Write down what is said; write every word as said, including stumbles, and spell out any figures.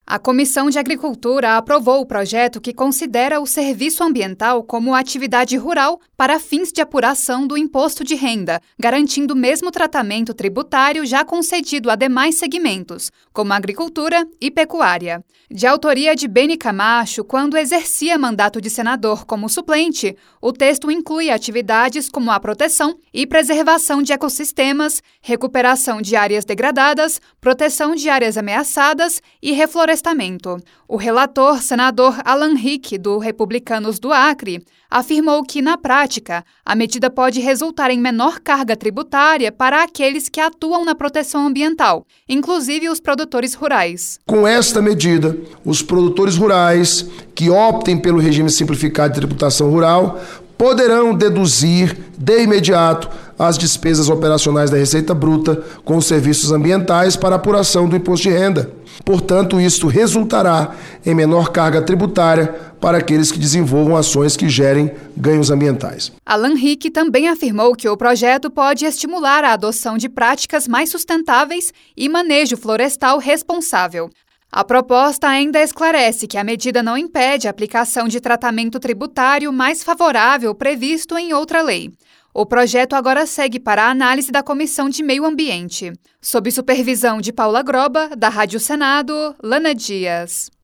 A Comissão de Agricultura aprovou o projeto que considera o serviço ambiental como atividade rural para fins de apuração do imposto de renda, garantindo o mesmo tratamento tributário já concedido a demais segmentos, como agricultura e pecuária. De autoria de Beni Camacho, quando exercia mandato de senador como suplente, o texto inclui atividades como a proteção e preservação de ecossistemas, recuperação de áreas degradadas, proteção de áreas ameaçadas e reflorestamento. O relator, senador Alan Rick, do Republicanos do Acre, afirmou que, na prática, a medida pode resultar em menor carga tributária para aqueles que atuam na proteção ambiental, inclusive os produtores rurais. Com esta medida, os produtores rurais que optem pelo regime simplificado de tributação rural poderão deduzir de imediato as despesas operacionais da Receita Bruta com os serviços ambientais para apuração do imposto de renda. Portanto, isto resultará em menor carga tributária para aqueles que desenvolvam ações que gerem ganhos ambientais. Alan Rick também afirmou que o projeto pode estimular a adoção de práticas mais sustentáveis e manejo florestal responsável. A proposta ainda esclarece que a medida não impede a aplicação de tratamento tributário mais favorável previsto em outra lei. O projeto agora segue para a análise da Comissão de Meio Ambiente. Sob supervisão de Paula Groba, da Rádio Senado, Lana Dias.